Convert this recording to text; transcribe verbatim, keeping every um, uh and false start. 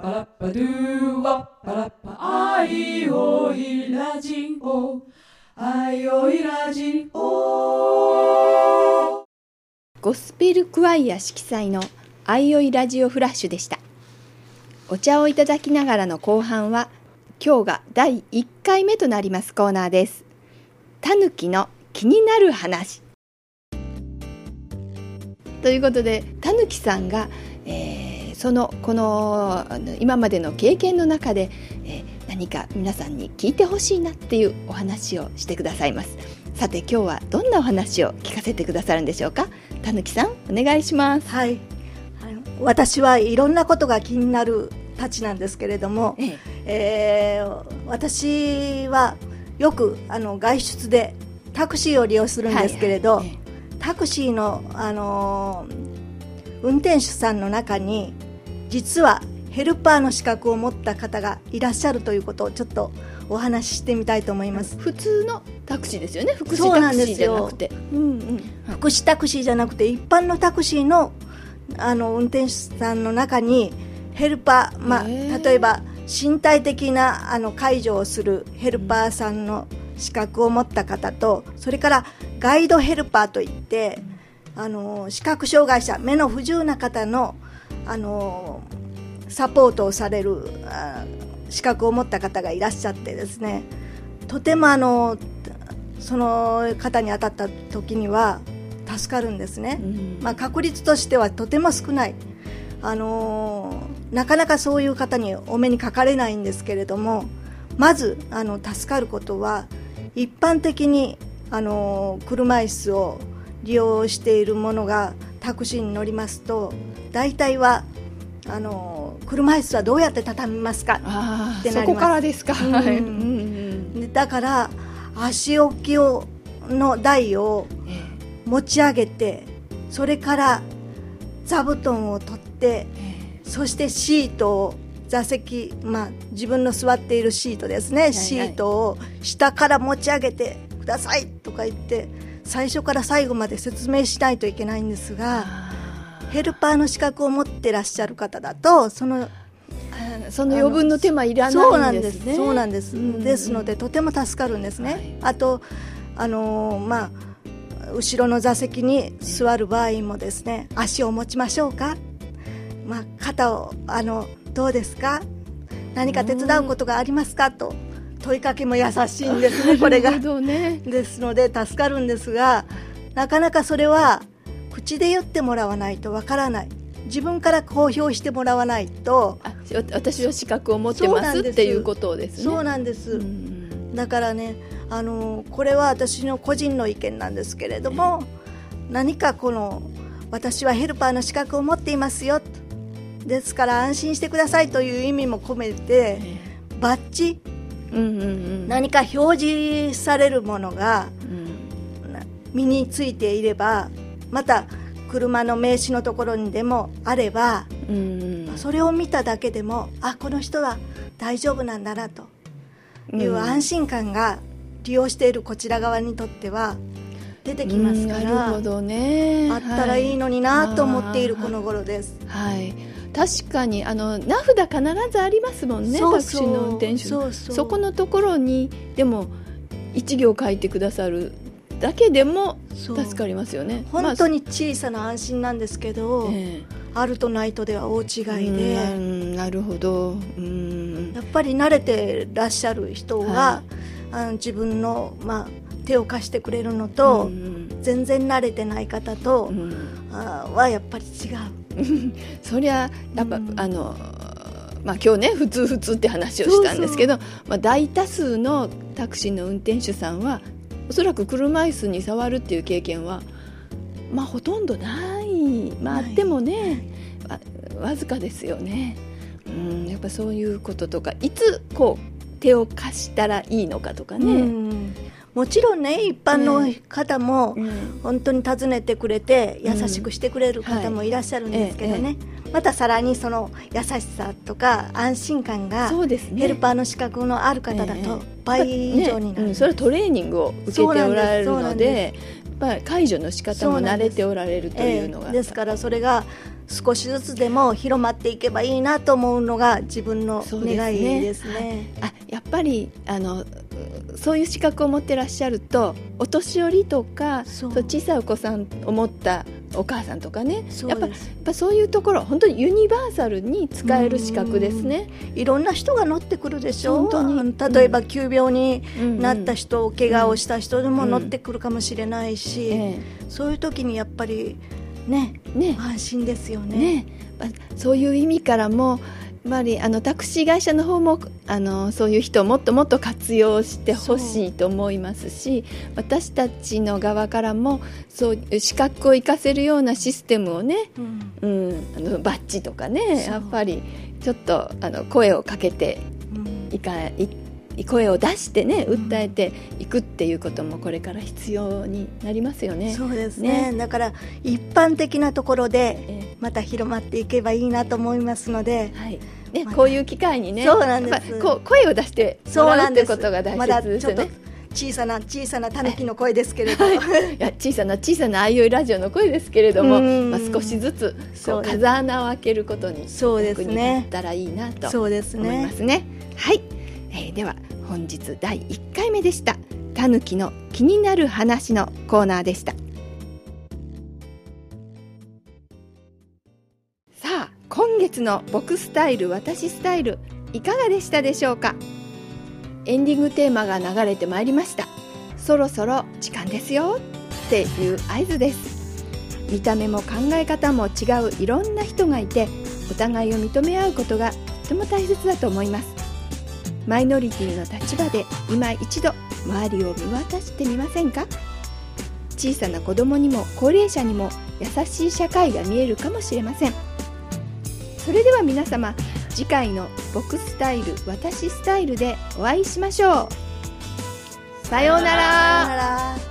パラッパドゥワパラッパあいおいラジオあいおいラジオ。 ゴスペルクワイア色彩のあいおいラジオフラッシュでした。お茶をいただきながらの後半は今日がだいいっかいめとなりますコーナーです。たぬきの気になる話ということで、たぬきさんが、えー、そのこの今までの経験の中で、えー、何か皆さんに聞いてほしいなっていうお話をしてくださいます。さて今日はどんなお話を聞かせてくださるんでしょうか。たぬきさんお願いします。 はい、私はいろんなことが気になるたちなんですけれども、えええー、私はよくあの外出でタクシーを利用するんですけれど、はいはい、タクシーの、あのー、運転手さんの中に実はヘルパーの資格を持った方がいらっしゃるということをちょっとお話ししてみたいと思います。 普通のタクシーですよね。福祉タクシーじゃなくて、うんうん、 福祉タクシーじゃなくて一般のタクシーの、あの運転手さんの中にヘルパー、まあ、例えば身体的なあの介助をするヘルパーさんの資格を持った方と、それからガイドヘルパーといって、あの視覚障害者、目の不自由な方の、あのサポートをされる資格を持った方がいらっしゃってですね、とてもあのその方に当たった時には助かるんですね、うんまあ、確率としてはとても少ない、あのなかなかそういう方にお目にかかれないんですけれども、まずあの助かることは、一般的にあの車椅子を利用している者がタクシーに乗りますと、大体はあの車椅子はどうやって畳みますかってなります。 そこからですか、 うんうん、だから足置きをの台を持ち上げて、それから座布団を取って、そしてシートを座席、まあ、自分の座っているシートですね、はいはい、シートを下から持ち上げてくださいとか言って最初から最後まで説明しないといけないんですが、ヘルパーの資格を持ってらっしゃる方だとそのその余分の手間いらないんですね。 そうなんです、そうなんです、うん、ですのでとても助かるんですね、はい、あとあのー、まあ後ろの座席に座る場合もですね、足を持ちましょうか、まあ、肩をあのどうですか、何か手伝うことがありますかと問いかけも優しいんですねこれがなるほどね。 ですので助かるんですが、なかなかそれは口で言ってもらわないとわからない、自分から公表してもらわないと、 あ、私は資格を持ってますっていうことですね。 そうなんです、うん、だからね、あのこれは私の個人の意見なんですけれども、何かこの私はヘルパーの資格を持っていますよ、ですから安心してくださいという意味も込めて、バッジ、うんうんうん、何か表示されるものが身についていれば、また車の名刺のところにでもあれば、うんうん、それを見ただけでも、あ、この人は大丈夫なんだなという安心感が利用しているこちら側にとっては出てきますから、 なるほどね、 あったらいいのになと思っているこの頃です。 はい、確かにあの名札必ずありますもんね。 そうそう、 タクシーの運転手、 そうそう、 そこのところにでも一行書いてくださるだけでも助かりますよね。 本当に小さな安心なんですけど、まあえー、あるとないとでは大違いで、 うん、なるほど、うん、 やっぱり慣れてらっしゃる人が、はい、あの自分の、まあ、手を貸してくれるのと、うん、全然慣れてない方と、うん、あはやっぱり違うそりゃやっぱ、うん、あのまあ、今日ね普通普通って話をしたんですけど、そうそう、まあ、大多数のタクシーの運転手さんはおそらく車椅子に触るっていう経験は、まあ、ほとんどない、まあ、あってもね、わ, わずかですよね、うん、やっぱそういうこととか、いつこう手を貸したらいいのかとかね、うん、 もちろんね、一般の方も本当に訪ねてくれて優しくしてくれる方もいらっしゃるんですけどね、うんはいええ、またさらにその優しさとか安心感がヘルパーの資格のある方だと倍以上になる、 ねうん、それはトレーニングを受けておられるので、やっぱり介助の仕方も慣れておられるというのが、 ええ、ですからそれが少しずつでも広まっていけばいいなと思うのが自分の願いですね。 あ、やっぱりあのそういう資格を持ってらっしゃると、お年寄りとかそう小さいお子さんを持ったお母さんとかね、やっぱ、やっぱそういうところ本当にユニバーサルに使える資格ですね。 いろんな人が乗ってくるでしょう。 本当に例えば急病になった人、うん、怪我をした人でも乗ってくるかもしれないし、うんええ、そういう時にやっぱりね、ね安心ですよね。ね、 まあ、そういう意味からもやっぱりあのタクシー会社の方もあのそういう人をもっともっと活用してほしいと思いますし、私たちの側からもそういう資格を生かせるようなシステムをね、うんうん、あのバッジとかね、やっぱりちょっとあの声をかけていか、うん、声を出してね訴えていくっていうこともこれから必要になりますよね。 そうですね。ね、だから一般的なところでまた広まっていけばいいなと思いますので、 はいね、こういう機会にね、 そうなんです。 こう声を出してもらうってことが大切ですよね。まだちょっと小さな小さなタヌキの声ですけれども、 いや小さな小さなあいおいラジオの声ですけれども、まあ、少しずつこう風穴を開けることに役になったらいいなと思いますね。すねはい、えー、では本日だいいっかいめでしたタヌキの気になる話のコーナーでした。さあ今月の僕スタイル私スタイルいかがでしたでしょうか。エンディングテーマが流れてまいりました。そろそろ時間ですよっていう合図です。見た目も考え方も違ういろんな人がいて、お互いを認め合うことがとても大切だと思います。マイノリティの立場で今一度周りを見渡してみませんか。小さな子供にも高齢者にも優しい社会が見えるかもしれません。それでは皆様、次回の僕スタイル私スタイルでお会いしましょう。さようなら。